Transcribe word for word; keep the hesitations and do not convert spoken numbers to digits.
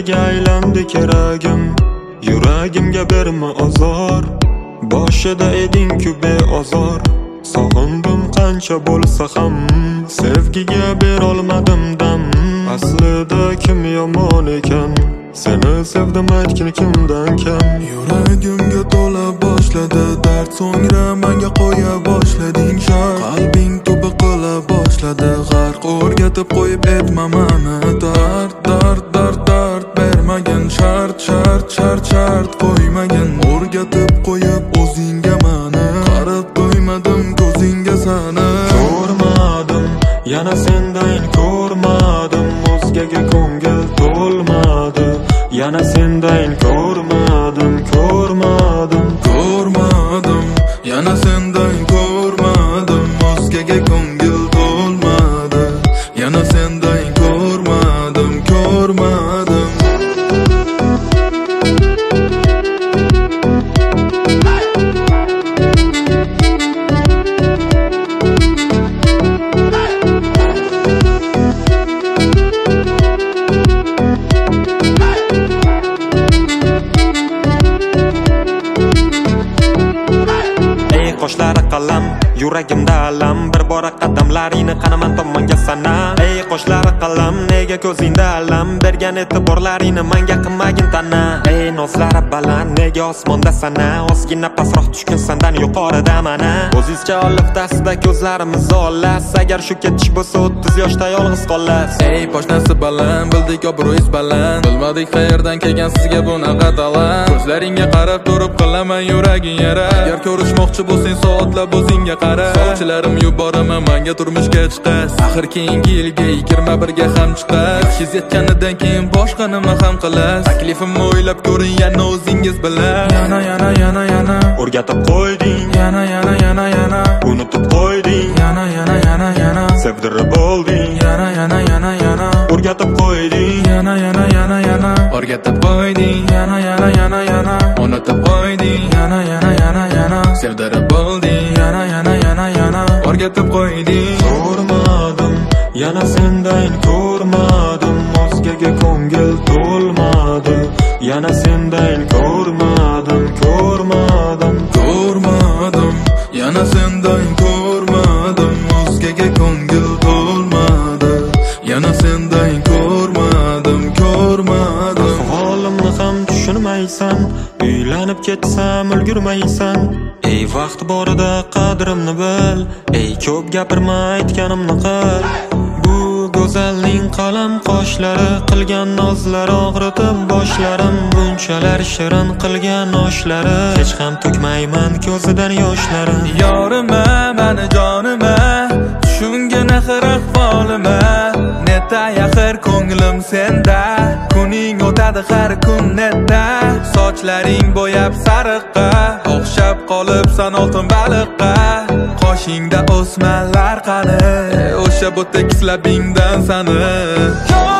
Senlarga aylandi keragim, yuragimga berma azor. Boshida eding-ku beozor, sog'indim qancha bo'lsa ham, sevgiga berolmadim dam. Aslida kim yomon ekan, seni sevdim aytgin kimdan kam. Yuragimga to'la boshladi dard, so'ngra menga qo'ya boshlading shart. Qalbing tubi qila boshladi g'arq, o'rgatib qo'yib etma mani dard. Dard, dard, dard bermagin, shart, shart, shart, shart qo'ymagin. O'rgatib qo'yib o'zingga mani, qarab qo'ymadim ko'zingga sani. Ko'rmadim, yana sendan ko'rmadim, o'zgaga ko'ngil to'lmadi. Yana sendan ko'rmadim, ko'rmadim, ko'rmadim. Yana sendan ko'rmadim, o'zgaga ko'ngil to'lmadi. Yana sendan ko'rmadim, ko'rmadim. Qoshlari qalam, yuragimda alam, bir bora qadamlaringni qanaman tomonga sana. Ey qoshlari qalam, nega ko'zingda alam, bergan e'tiborlaringni menga qilmagin tana. Ey nozlari baland, nega osmonda sana, ozgina pastroq tushgan sendan yuqorida mana. O'zingizcha oliftasida ko'zlarimiz olas, agar shu ketish bo'lsa o'ttiz yoshda yolg'iz qolas. Ey poshnasi baland, bildik obro'yingiz baland, bilmadik qayerdan kelgan sizga bunaqa talant. Ko'zlaringga qarab turib qilaman yuraging yara, agar ko'rishmoqchi bo'lsang soatlab o'zingga qara. Sovchilarim yuboraman menga turmushga chiqas, axir keyingi yilga yigirma birga ham chiqas. Yoshingiz yetganidan keyin boshqa nima ham qilas, taklifimni o'ylab ko'ring yana o'zingiz bilan. Yana yana yana yana o'rgatib qo'yding, yana yana yana yana unutib qo'yding, yana yana yana yana sevdirib olding, yana yana yana yana o'rgatib qo'yding, yana yana yana yana o'rgatib qo'yding, yana yana yana yana unutib qo'yding, yana yana yana yana sevdirib olding, yana yana yana yana o'rgatib qo'yding. Ko'rmadim, yana sendan ko'rmadim, o'zgaga ko'ngil to'lmadi. Yana sendan ko'rmadim, ko'rmadim, ko'rmadim. Yana sendan ko'rmadim, o'zgaga ko'ngil to'lmadi. Yana sendan ko'rmadim, ko'rmadim. Holimni ham tushunmaysan, uylanib ketsam ulgurmaysan. Ey vaqt borida qadrimni bil, ey ko'p gapirma aytganimni qil. Bu go'zalning qalam qoshlari, qilgan nozlari og'ritib boshlarim, bunchalar shirin qilgan oshlari, hech ham to'kmayman ko'zidan yoshlarim. Yorima mani jonima, tushungin axir ahvolima, neta yaxir ko'nglim senda, kuning o'tadi har kun neta. Sochlaring bo'yab sariqqa, o'xshab qolibsan oltin baliqqa, qoshingda o'smalar qani, o'sha bo'tek labingdan sani.